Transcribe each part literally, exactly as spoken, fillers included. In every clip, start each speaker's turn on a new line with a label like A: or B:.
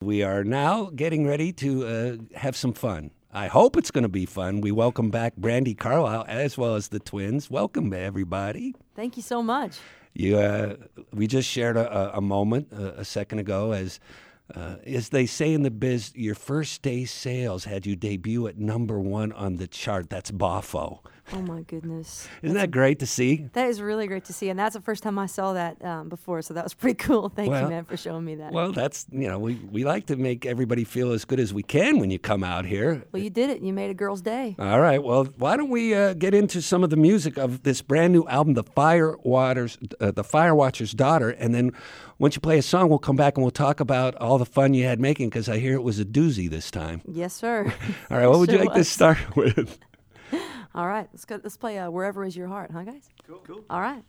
A: we are now getting ready to uh, have some fun. I hope it's going to be fun. We welcome back Brandi Carlile as well as the twins. Welcome, everybody.
B: Thank you so much.
A: You, uh, we just shared a, a moment uh, a second ago as, uh, as they say in the biz, your first day sales had you debut at number one on the chart. That's B O F O.
B: Oh, my goodness.
A: Isn't
B: that's
A: that great to see?
B: That is really great to see, and that's the first time I saw that um, before, so that was pretty cool. Thank
A: well,
B: you, man, for showing me that.
A: Well, that's, you know, we, we like to make everybody feel as good as we can when you come out here.
B: Well, you did it. You made a girl's day.
A: All right. Well, why don't we uh, get into some of the music of this brand new album, The Fire Waters, uh, The Firewatcher's Daughter, and then once you play a song, we'll come back and we'll talk about all the fun you had making, because I hear it was a doozy this time.
B: Yes, sir.
A: All right. What would
B: Sure
A: you like
B: was.
A: to start with?
B: All right, let's go. Let's play uh, "Wherever Is Your Heart," huh, guys?
A: Cool. Cool.
B: All right.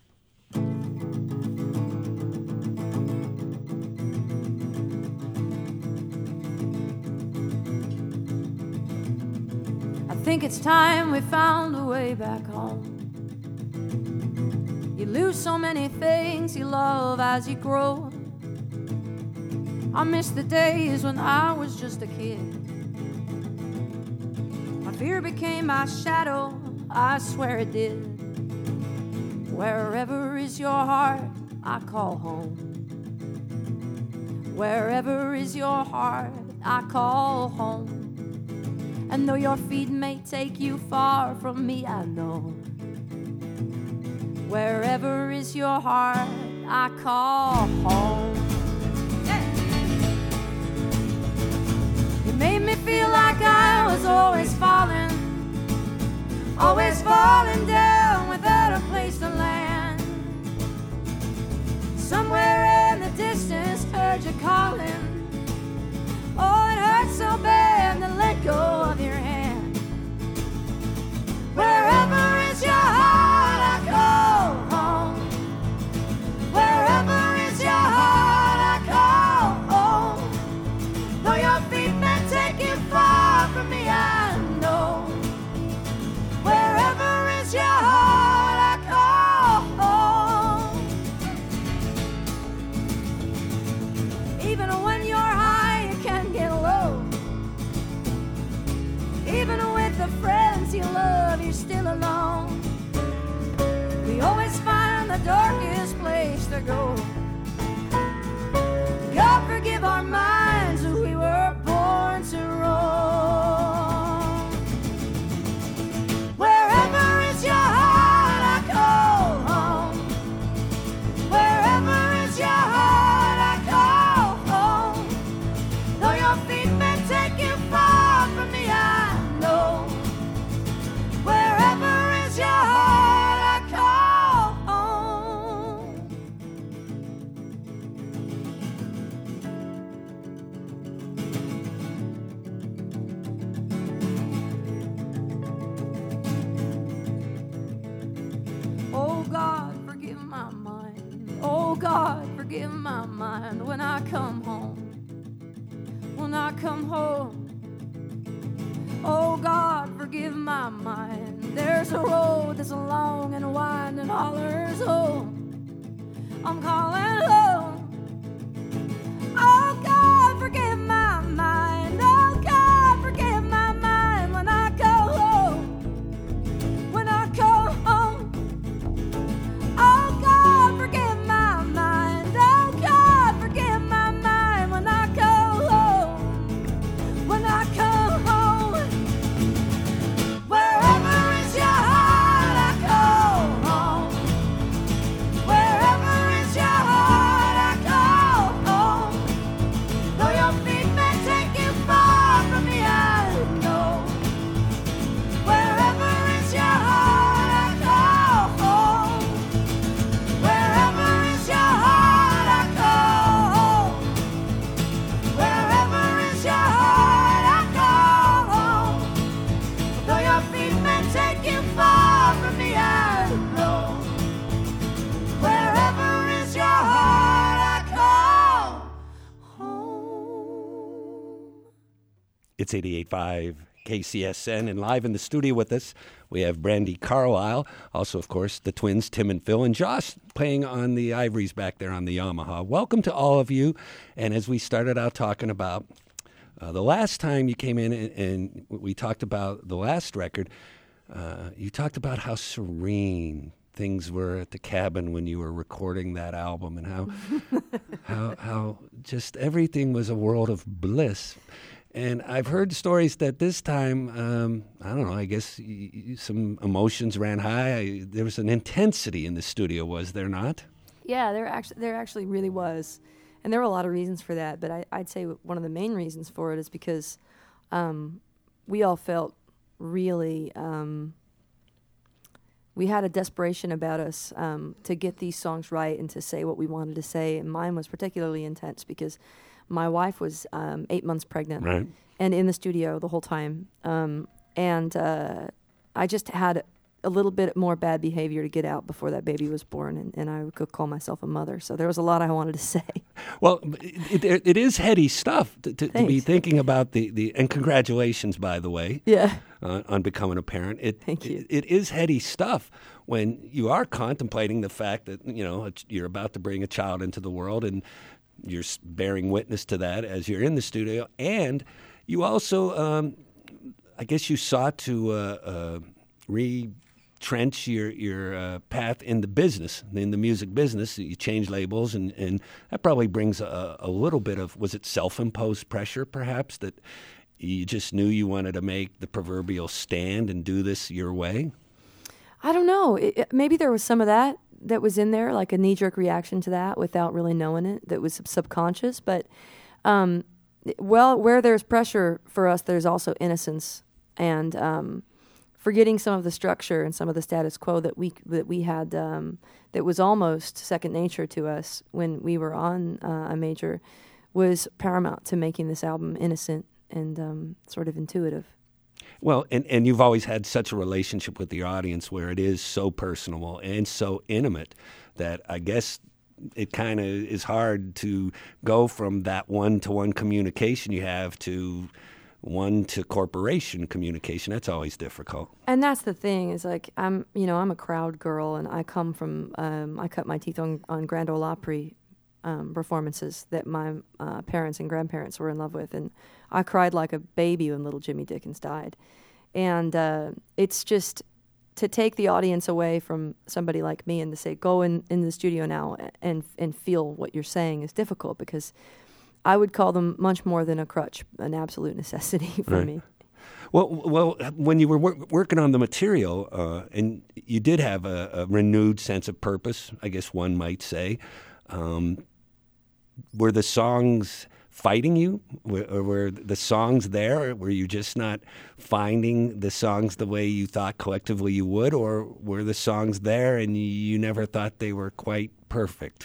B: I think it's time we found a way back home. You lose so many things you love as you grow. I miss the days when I was just a kid. Fear became my shadow, I swear it did. Wherever is your heart, I call home. Wherever is your heart, I call home. And though your feet may take you far from me, I know. Wherever is your heart, I call home. Made me feel like I was always falling, always falling down without a place to land. Somewhere in the distance, heard you calling. Oh, it hurts so bad to let go of your hand. Wherever is your heart, I call home. Wherever is your heart, I call home. Though your feet may take you far from me, I know. Wherever is your heart, I call home. Even when you're high, you can get low. Even with the friends you love, you're still alone. We always find the darkest place to go. God forgive our minds, we were born to roam. Wherever is your heart, I call home. Wherever is your heart, I call home. Though your feet may take you far from me, I know. Wherever is your heart, I call home. Oh God, forgive my mind. Oh God, forgive my mind when I come home. When I come home. Oh God, forgive my mind. There's a road that's long and wide and hollers home. I'm calling home. Oh God, forgive my mind. Oh God, forgive my mind when I go home. When I go home. Oh God, forgive my mind. Oh God, forgive my mind when I go home. When I come home. Wherever is your heart, I call home. Wherever is your heart, I call home. Though your feet may take you far from me, I know. Wherever is your heart, I call home. Wherever is your heart, I call home. Wherever is your heart, I call home. Though your feet may take you far from me, I know. Wherever is your heart, I call home.
A: It's eighty-eight point five K C S N. And live in the studio with us, we have Brandi Carlile. Also, of course, the twins, Tim and Phil, and Josh playing on the ivories back there on the Yamaha. Welcome to all of you. And as we started out talking about uh, the last time you came in and, and we talked about the last record, uh, you talked about how serene things were at the cabin when you were recording that album, and how how how just everything was a world of bliss. And I've heard stories that this time, um, I don't know, I guess y- y- some emotions ran high. I, there was an intensity in the studio, was there not?
B: Yeah, there actually there actually really was, and there were a lot of reasons for that. But I, I'd say one of the main reasons for it is because um, we all felt really. Um, We had a desperation about us um, to get these songs right and to say what we wanted to say. And mine was particularly intense because my wife was um, eight months pregnant
A: Right.
B: and in the studio the whole time. Um, and uh, I just had a little bit more bad behavior to get out before that baby was born, and, and I could call myself a mother. So there was a lot I wanted to say.
A: Well, it, it, it is heady stuff to, to, to be
B: Thanks.
A: thinking about the, the and congratulations, by the way.
B: Yeah.
A: Uh, on becoming a parent. It,
B: Thank you.
A: It, it is heady stuff when you are contemplating the fact that, you know, it's, you're about to bring a child into the world, and you're s- bearing witness to that as you're in the studio. And you also, um, I guess you sought to uh, uh, retrench your, your uh, path in the business, in the music business. You change labels, and, and that probably brings a, a little bit of, was it self-imposed pressure, perhaps, that you just knew you wanted to make the proverbial stand and do this your way?
B: I don't know. It, it- maybe there was some of that that was in there, like a knee-jerk reaction to that without really knowing it, that was sub- subconscious. But, um, it- well, where there's pressure for us, there's also innocence. And um, forgetting some of the structure and some of the status quo that we that we had um, that was almost second nature to us when we were on uh, a major was paramount to making this album innocent and um, sort of intuitive.
A: Well, and, and you've always had such a relationship with the audience where it is so personal and so intimate that I guess it kind of is hard to go from that one-to-one communication you have to one-to-corporation communication. That's always difficult.
B: And that's the thing is like I'm, you know, I'm a crowd girl, and I come from um, I cut my teeth on on Grand Ole Opry um, performances that my uh, parents and grandparents were in love with, and I cried like a baby when little Jimmy Dickens died. And uh, it's just to take the audience away from somebody like me and to say, go in, in the studio now and and feel what you're saying is difficult, because I would call them much more than a crutch, an absolute necessity for
A: Right.
B: me.
A: Well, well, when you were wor- working on the material, uh, and you did have a, a renewed sense of purpose, I guess one might say, um, were the songs fighting you? Were, or were the songs there? Or were you just not finding the songs the way you thought collectively you would? Or were the songs there and you never thought they were quite perfect?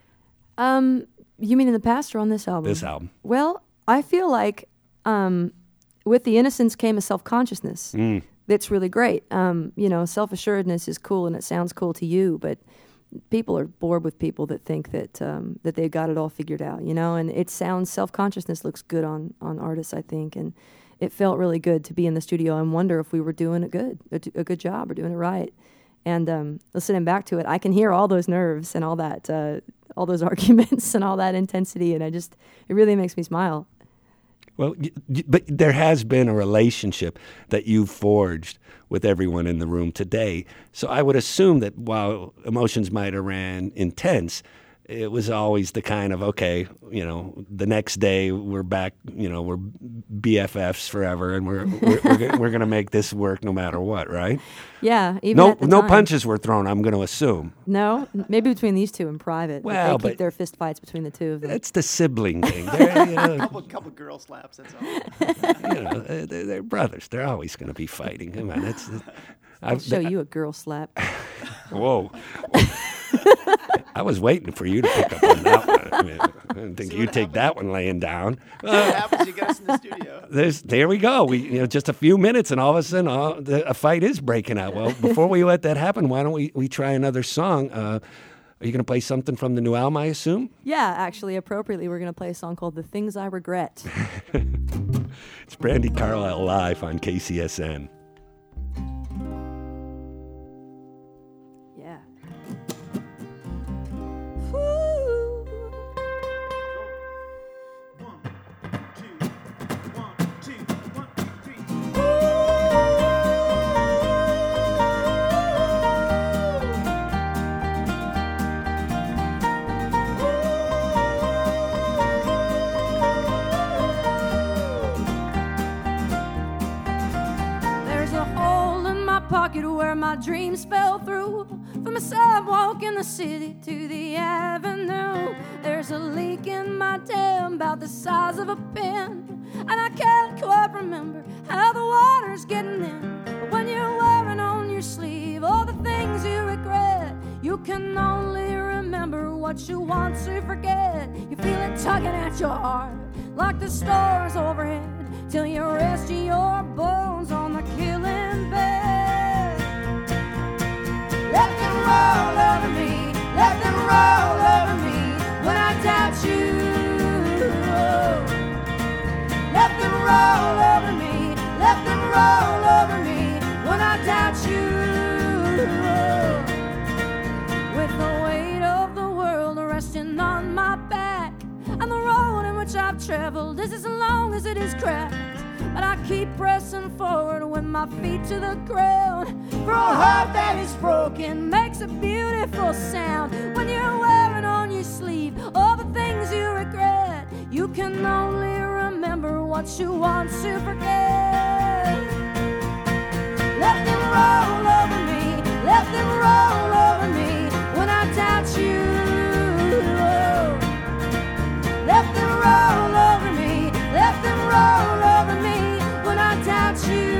B: Um, you mean in the past or on this album?
A: This album.
B: Well, I feel like um, with the innocence came a self-consciousness
A: Mm.
B: that's really great. Um, you know, self-assuredness is cool and it sounds cool to you, but people are bored with people that think that um, that they've got it all figured out, you know, and it sounds, self-consciousness looks good on, on artists, I think, and it felt really good to be in the studio and wonder if we were doing it good, a, a good job or doing it right. And um, listening back to it, I can hear all those nerves and all that, uh, all those arguments and all that intensity, and I just, it really makes me smile.
A: Well, y- y- but there has been a relationship that you've forged with everyone in the room today. So I would assume that while emotions might have ran intense, it was always the kind of, okay, you know, the next day we're back, you know, we're B F Fs forever, and we're we're, we're, go- we're going to make this work no matter what, right?
B: Yeah, even
A: No,
B: at the
A: no
B: time.
A: punches were thrown, I'm going to assume.
B: No, maybe between these two in private. but
A: Well,
B: they keep
A: but-
B: their fist fights between the two of them.
A: It's the sibling thing. They're, you know,
C: couple, couple girl slaps. That's all.
A: you know, they're, they're brothers. They're always going to be fighting. Come on, it's.
B: I'll show you a girl slap.
A: Whoa. I was waiting for you to pick up on that one. I, mean, I didn't think
C: See
A: you'd
C: what
A: take that one laying down.
C: What happens? You get us in the studio.
A: There's, there we go. We, you know, just a few minutes, and all of a sudden, all, the, a fight is breaking out. Well, before we let that happen, why don't we, we try another song? Uh, are you going to play something from the new album, I assume?
B: Yeah, actually, appropriately, we're going to play a song called The Things I Regret.
A: It's Brandi Carlile live on K C S N.
B: Yeah. Woo. Pocket where my dreams fell through. From the sidewalk in the city to the avenue, there's a leak in my dam about the size of a pin, and I can't quite remember how the water's getting in. But when you're wearing on your sleeve all the things you regret, you can only remember what you want to forget. You feel it tugging at your heart like the stars overhead, till you rest your bones on the killing bed. Let them roll over me, let them roll over me when I doubt you. Let them roll over me, let them roll over me when I doubt you. With the weight of the world resting on my back, and the road in which I've traveled is as long as it is cracked, but I keep pressing forward with my feet to the ground. For a heart that is broken makes a beautiful sound. When you're wearing on your sleeve all the things you regret, you can only remember what you want to forget. Let them roll over me, let them roll over me when I doubt you. Let them roll over me, let them roll over me when I doubt you.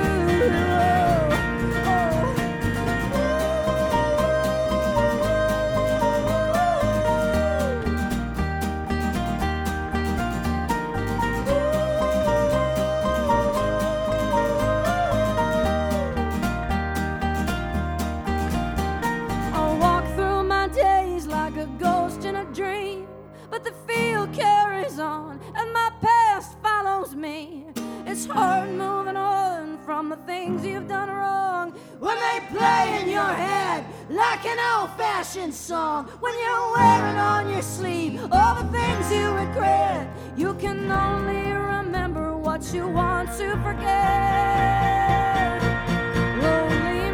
B: I'll walk through my days like a ghost in a dream, but the field carries on and my past follows me. It's hard moving on from the things you've done wrong when they play in your head like an old-fashioned song. When you're wearing on your sleeve all the things you regret, you can only remember what you want to forget. Lonely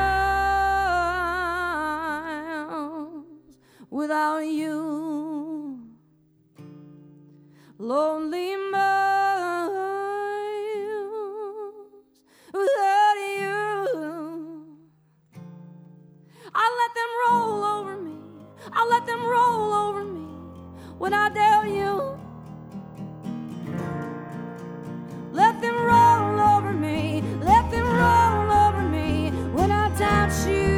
B: miles without you. Lonely miles without you. I let them roll over me, I let them roll over me when I doubt you. Let them roll over me, let them roll over me when I doubt you.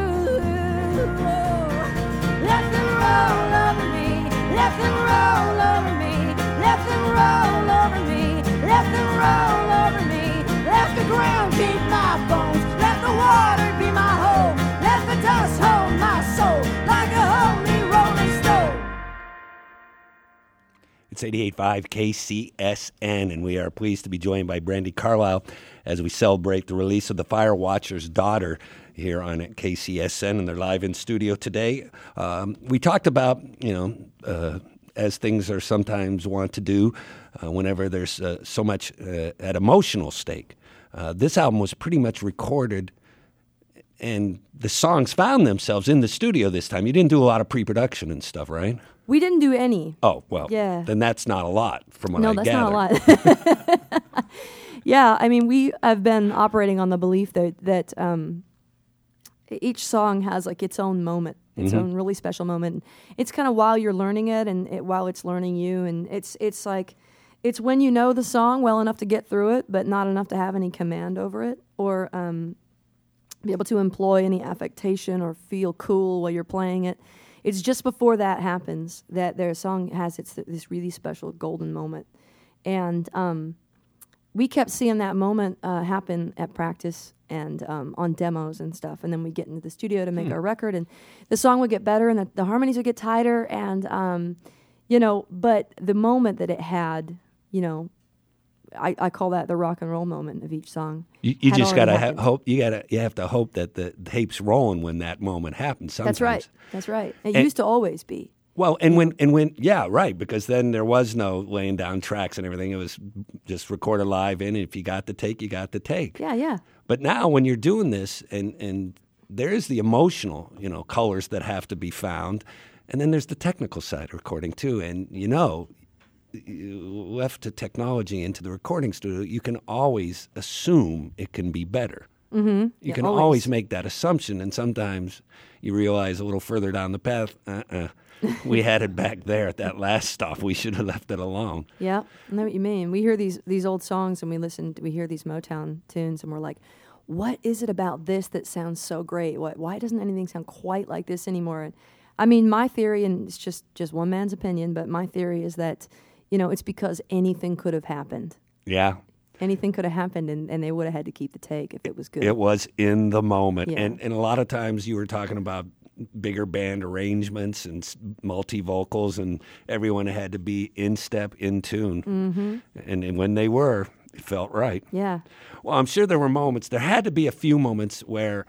B: Let them roll over me, let them roll over me, let them roll over me, let them roll over me. Let the ground keep my bones, let the water be my home, let the dust hold my soul like a holy rolling stone.
A: It's eighty-eight point five K C S N, and we are pleased to be joined by Brandi Carlile as we celebrate the release of The Fire Watcher's Daughter here on K C S N, and they're live in studio today. Um, we talked about, you know, uh, as things are sometimes want to do, uh, whenever there's uh, so much uh, at emotional stake. Uh, this album was pretty much recorded, and the songs found themselves in the studio this time. You didn't do a lot of pre-production and stuff, right?
B: We didn't do any.
A: Oh, well,
B: yeah.
A: Then that's not a lot from what
B: no,
A: I
B: that's
A: gather.
B: not a lot. Yeah, I mean, we have been operating on the belief that, that um, each song has like its own moment, its
A: Mm-hmm.
B: own really special moment. It's kind of while you're learning it and it, while it's learning you, and it's it's like it's when you know the song well enough to get through it, but not enough to have any command over it, or um, be able to employ any affectation or feel cool while you're playing it. It's just before that happens that their song has its this really special golden moment, and um, we kept seeing that moment uh, happen at practice and um, on demos and stuff, and then we get into the studio to make
A: Hmm.
B: our record, and the song would get better, and the, the harmonies would get tighter, and um, you know, but the moment that it had, you know,
D: I, I call that the rock and roll moment of each song.
A: You, you
D: Had
A: just
D: already
A: gotta ha-
D: happened.
A: hope. You gotta. You have to hope that the tape's rolling when that moment happens. Sometimes.
D: That's right. That's right. It
A: And-
D: used to always be.
A: Well, and when and when yeah, right, because then there was no laying down tracks and everything. It was just recorded live in. And if you got the take, you got the take.
D: Yeah, yeah.
A: But now when you're doing this, and and there is the emotional, you know, colors that have to be found, and then there's the technical side of recording too. And you know, you left to technology into the recording studio, you can always assume it can be better. Mm-hmm. You
D: Yeah,
A: can
D: always.
A: always make that assumption, and sometimes you realize a little further down the path, uh-uh, we had it back there at that last stop. We should have left it alone.
D: Yeah, I know what you mean. We hear these these old songs and we listen. We hear these Motown tunes and we're like, "What is it about this that sounds so great? What? Why doesn't anything sound quite like this anymore?" And I mean, my theory, and it's just just one man's opinion, but my theory is that, you know, it's because anything could have happened.
A: Yeah,
D: Anything could have happened, and, and they would have had to keep the take if it was good.
A: it was in the moment.
D: Yeah.
A: And, and a lot of times you were talking about bigger band arrangements and multi vocals, and everyone had to be in step, in tune. Mm-hmm. And, and when they were, it felt right.
D: Yeah.
A: Well, I'm sure there were moments. There had to be a few moments where,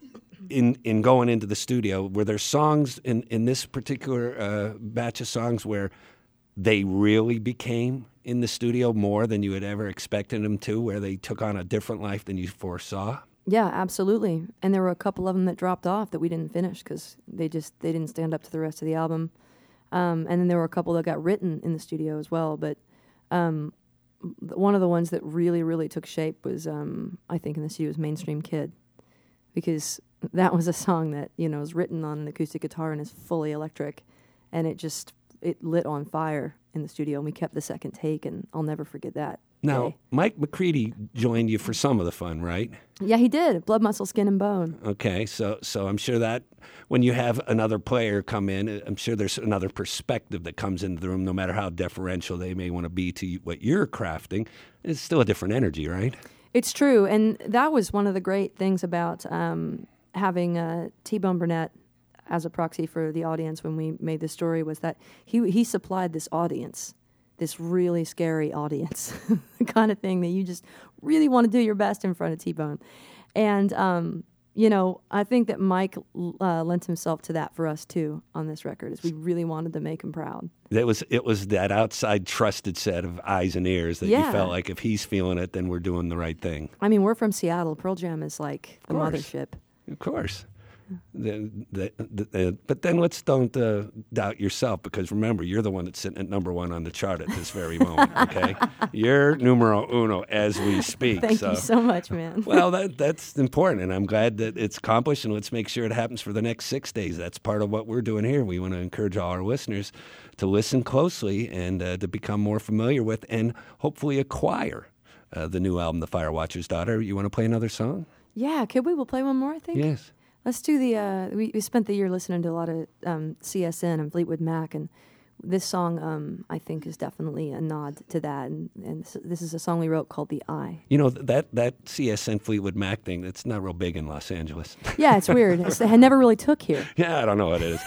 A: in in going into the studio, were there songs in in this particular uh, batch of songs where they really became in the studio more than you had ever expected them to, where they took on a different life than you foresaw?
D: Yeah, absolutely. And there were a couple of them that dropped off that we didn't finish because they just they didn't stand up to the rest of the album. Um, and then there were a couple that got written in the studio as well. But um, th- one of the ones that really, really took shape was, um, I think, in the studio was Mainstream Kid, because that was a song that, you know, was written on an acoustic guitar and is fully electric, and it just it lit on fire in the studio. And we kept the second take, and I'll never forget that.
A: Now,
D: day.
A: Mike McCready joined you for some of the fun, right?
D: Yeah, he did. Blood, Muscle, Skin, and Bone.
A: Okay, so so I'm sure that when you have another player come in, I'm sure there's another perspective that comes into the room, no matter how deferential they may want to be to what you're crafting. It's still a different energy, right?
D: It's true, and that was one of the great things about um, having uh, T-Bone Burnett as a proxy for the audience when we made this story, was that he he supplied this audience, this really scary audience, the kind of thing that you just really want to do your best in front of T-Bone. And, um, you know, I think that Mike uh, lent himself to that for us, too, on this record, is we really wanted to make him proud.
A: It was it was that outside trusted set of eyes and ears that you
D: Yeah.
A: felt like if he's feeling it, then we're doing the right thing.
D: I mean, we're from Seattle. Pearl Jam is like the
A: course.
D: mothership.
A: Of course. The, the, the, the, but then let's don't uh, doubt yourself, because remember, you're the one that's sitting at number one on the chart at this very moment, okay? You're numero uno as we speak.
D: Thank
A: so.
D: you so much, man.
A: Well, that that's important, and I'm glad that it's accomplished, and let's make sure it happens for the next six days. That's part of what we're doing here. We want to encourage all our listeners to listen closely and uh, to become more familiar with and hopefully acquire uh, the new album, The Firewatcher's Daughter. You want to play another song?
D: Yeah, could we? We'll play one more, I think.
A: Yes.
D: Let's do the, uh, we, we spent the year listening to a lot of um, C S N and Fleetwood Mac, and this song, um, I think, is definitely a nod to that, and, and this, this is a song we wrote called The Eye.
A: You know, that, that C S N Fleetwood Mac thing, that's not real big in Los Angeles.
D: Yeah, it's weird. It's, it never really took here.
A: Yeah, I don't know what it is.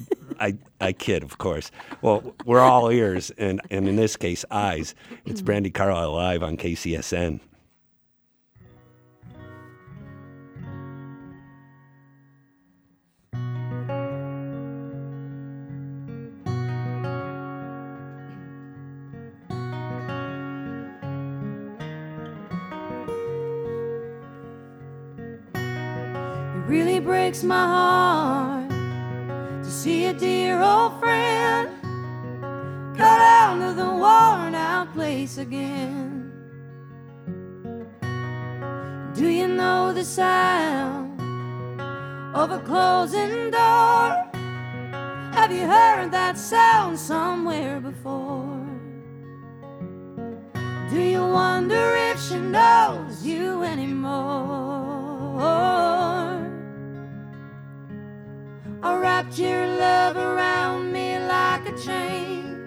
A: I, I kid, of course. Well, we're all ears, and, and in this case, eyes. It's Brandi Carlile live on K C S N.
B: It really breaks my heart to see a dear old friend go down to the worn out place again. Do you know the sound of a closing door? Have you heard that sound somewhere before? Do you wonder if she knows you anymore? I wrapped your love around me like a chain,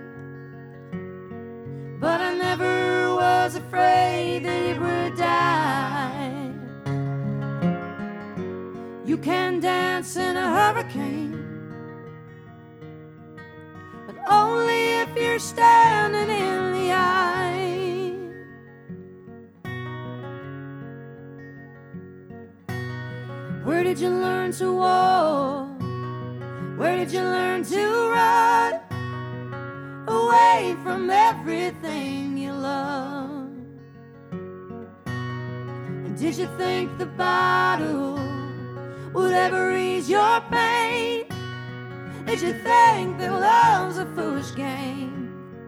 B: but I never was afraid that it would die. You can dance in a hurricane, but only if you're standing in the eye. Where did you learn to walk? Where did you learn to run away from everything you love? And did you think the bottle would ever ease your pain? Did you think that love's a foolish game?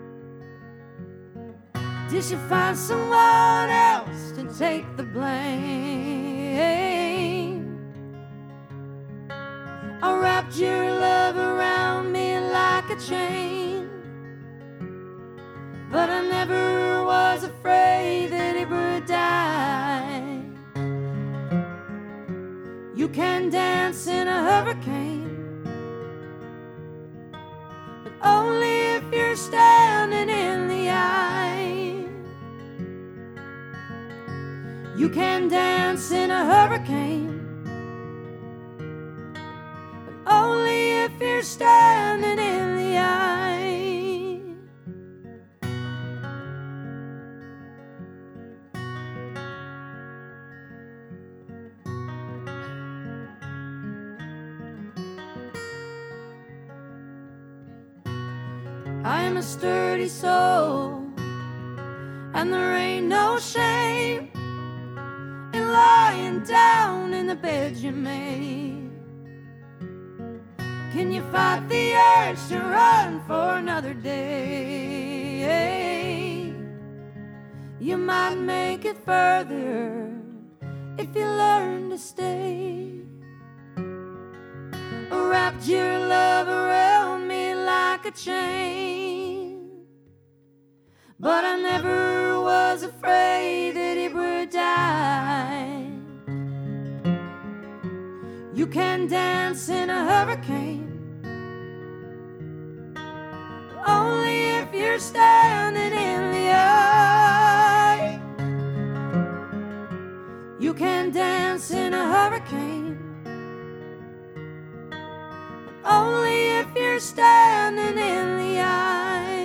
B: Did you find someone else to take the blame? I wrapped your love around me like a chain, but I never was afraid that it would die. You can dance in a hurricane, but only if you're standing in the eye. You can dance in a hurricane, only if you're standing in the eye. I am a sturdy soul, and there ain't no shame in lying down in the bed you made. Can you fight the urge to run for another day? You might make it further if you learn to stay. Wrapped your love around me like a chain, but I never was afraid that it would die. You can dance in a hurricane, only if you're standing in the eye. You can dance in a hurricane, only if you're standing in the eye.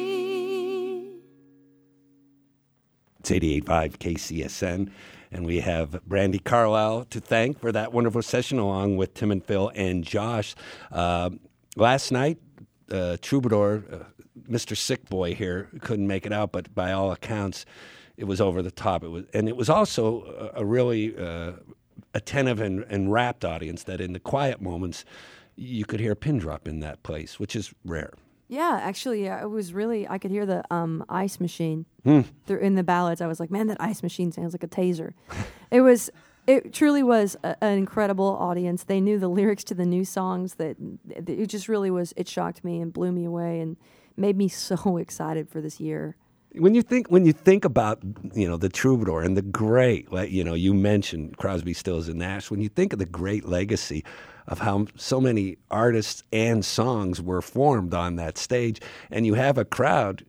A: It's eighty-eight point five K C S N. And we have Brandi Carlile to thank for that wonderful session, along with Tim and Phil and Josh. Uh, last night, uh, Troubadour, uh, Mister Sick Boy here, couldn't make it out, but by all accounts, it was over the top. It was, and it was also a, a really uh, attentive and, and rapt audience that in the quiet moments, you could hear a pin drop in that place, which is rare.
D: Yeah, actually, yeah, it was really, I could hear the um, ice machine
A: Hmm.
D: through in the ballads. I was like, man, that ice machine sounds like a taser. It was, it truly was a, an incredible audience. They knew the lyrics to the new songs that, that it just really was, it shocked me and blew me away and made me so excited for this year.
A: When you think when you think about, you know, the Troubadour and the great, like, you know, you mentioned Crosby, Stills and Nash. When you think of the great legacy of how so many artists and songs were formed on that stage, and you have a crowd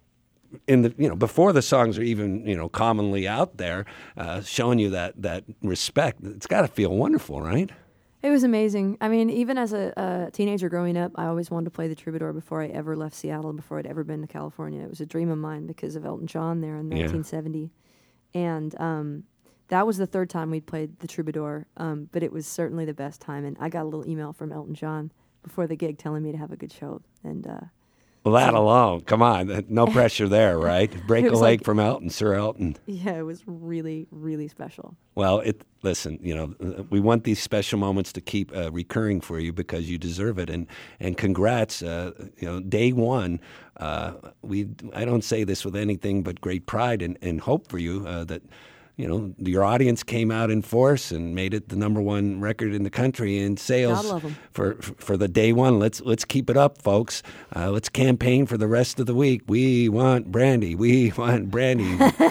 A: in the, you know, before the songs are even, you know, commonly out there, uh, showing you that that respect. It's got to feel wonderful, right?
D: It was amazing. I mean, even as a, a teenager growing up, I always wanted to play the Troubadour before I ever left Seattle, before I'd ever been to California. It was a dream of mine because of Elton John there in
A: Yeah.
D: nineteen seventy. And um, that was the third time we'd played the Troubadour, um, but it was certainly the best time. And I got a little email from Elton John before the gig telling me to have a good show. And uh,
A: Well, that alone, come on, no pressure there, right? Break
D: It
A: a
D: was
A: leg
D: like-
A: from Elton, Sir Elton.
D: yeah, it was really, really special.
A: Well, it listen, you know, we want these special moments to keep uh, recurring for you because you deserve it, and and congrats, uh, you know, day one. Uh, we I don't say this with anything but great pride and, and hope for you uh, that. You know, your audience came out in force and made it the number one record in the country in sales
D: God love 'em.
A: for for the day one. Let's let's keep it up, folks. Uh, let's campaign for the rest of the week. We want Brandi. We want Brandi.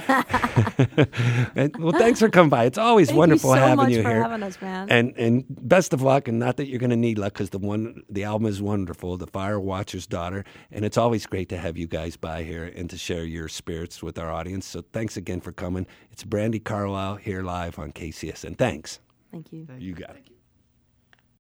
A: And, well, thanks for coming by. It's always
D: Thank
A: wonderful
D: you so
A: having
D: much
A: you
D: for
A: here.
D: having us, man.
A: And and best of luck. And not that you're going to need luck because the one the album is wonderful, The Fire Watcher's Daughter. And it's always great to have you guys by here and to share your spirits with our audience. So thanks again for coming. It's Brandi Carlile here live on K C S N. Thanks.
D: Thank you.
A: You got it.
C: Thank you.